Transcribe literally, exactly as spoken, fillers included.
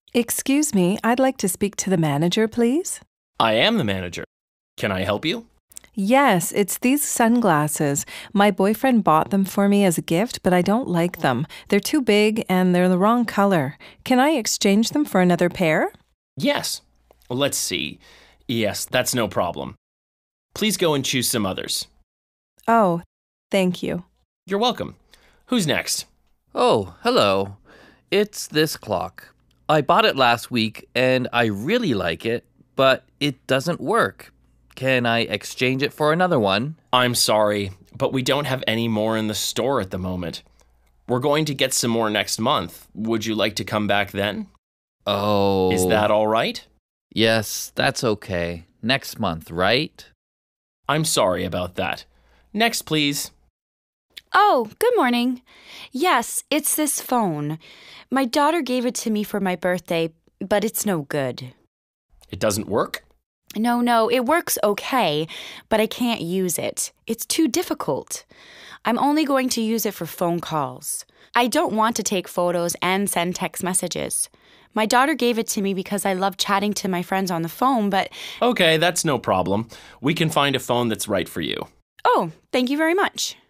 Excuse me, I'd like to speak to the manager, please. I am the manager. Can I help you? Yes, it's these sunglasses. My boyfriend bought them for me as a gift, but I don't like them. They're too big and they're the wrong color. Can I exchange them for another pair? Yes. Let's see. Yes, that's no problem. Please go and choose some others. Oh, thank you. You're welcome. Who's next? Oh, hello. It's this clock. I bought it last week and I really like it, but it doesn't work. Can I exchange it for another one? I'm sorry, but we don't have any more in the store at the moment. We're going to get some more next month. Would you like to come back then? Oh. Is that all right? Yes, that's okay. Next month, right? I'm sorry about that. Next, please. Oh, good morning. Yes, it's this phone. My daughter gave it to me for my birthday, but it's no good. It doesn't work? No, no, it works okay, but I can't use it. It's too difficult. I'm only going to use it for phone calls. I don't want to take photos and send text messages. My daughter gave it to me because I love chatting to my friends on the phone, but... Okay, that's no problem. We can find a phone that's right for you. Oh, thank you very much.